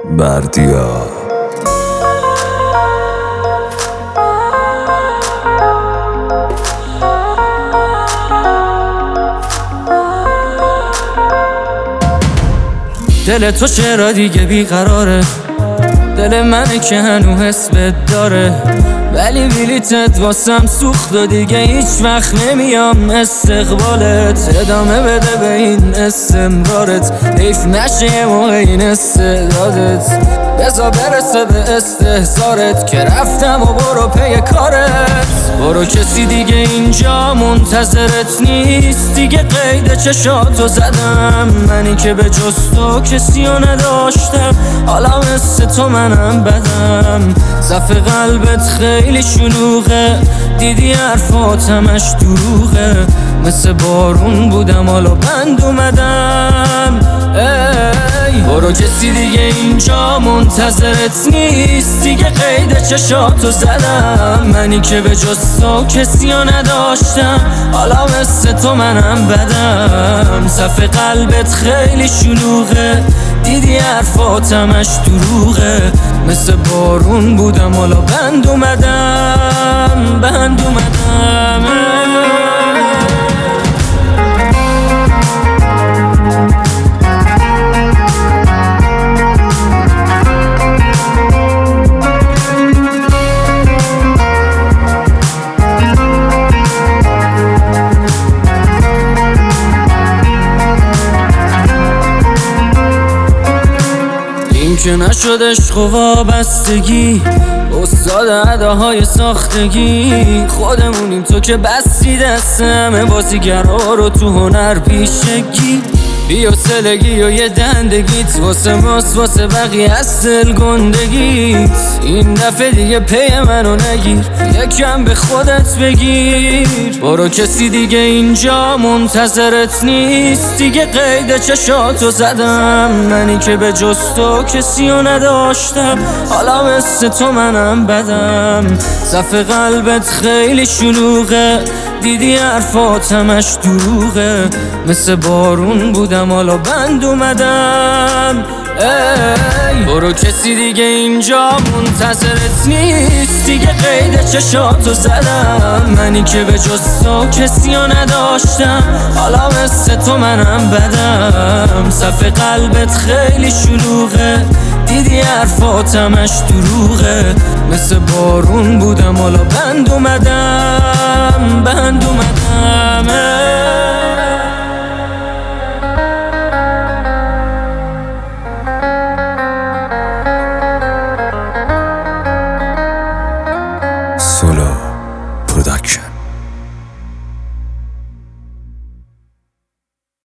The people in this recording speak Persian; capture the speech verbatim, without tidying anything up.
بردیا دل تو چرا دیگه بیقراره، دل منه که هنو حس بد داره، ولی بلیتت واسم سوخت و دیگه هیچ وقت نمیام استقبالت. ادامه بده به این استمرارت، حیف نشه یه موقع این استعدادت. بذار برسه به استحضارت که رفتم و برو پی کارت. برو کسی دیگه اینجا منتظرت نیست، دیگه قید چشاتو زدم. منی که به جز تو کسی رو نداشتم، حالا مثل تو منم بدم. صف قلبت خیلی شلوغه، دیدی حرفات همش دروغه. مثل بارون بودم حالا بند اومدم. ای برو کسی دیگه اینجا منتظرت نیست، دیگه قید چشاتو زدم. منی که به جز تو کسی رو نداشتم، حالا مثل تو منم بدم. صف قلبت خیلی شلوغه، دیدی حرفات همش دروغه. مثل بارون بودم حالا بند اومدم، بند اومدم. این که نشد عشق و وابستگی، استاد اداهای ساختگی. خودمونیم تو که بستی دست همه بازیگرها رو تو هنر پیشگی. بی حوصلگی و یه دندگیت واسه ماست، واسه بقیه از دل گندگیت. این دفعه دیگه پی منو نگیر، یکم به خودت بگیر. برو کسی دیگه اینجا منتظرت نیست، دیگه قید چشاتو زدم. منی که به جز تو کسی رو نداشتم، حالا مثل تو منم بدم. صف قلبت خیلی شلوغه، دیدی حرفات همش دروغه. مثل بارون بودم حالا بند اومدم. ای برو کسی دیگه اینجا منتظرت نیست، دیگه قید چشاتو زدم. منی که به جز تو کسی رو نداشتم، حالا مثل تو منم بدم. صف قلبت خیلی شلوغه، دیدی حرفات همش دروغه. مثل بارون بودم حالا بند اومدم، بند اومدم.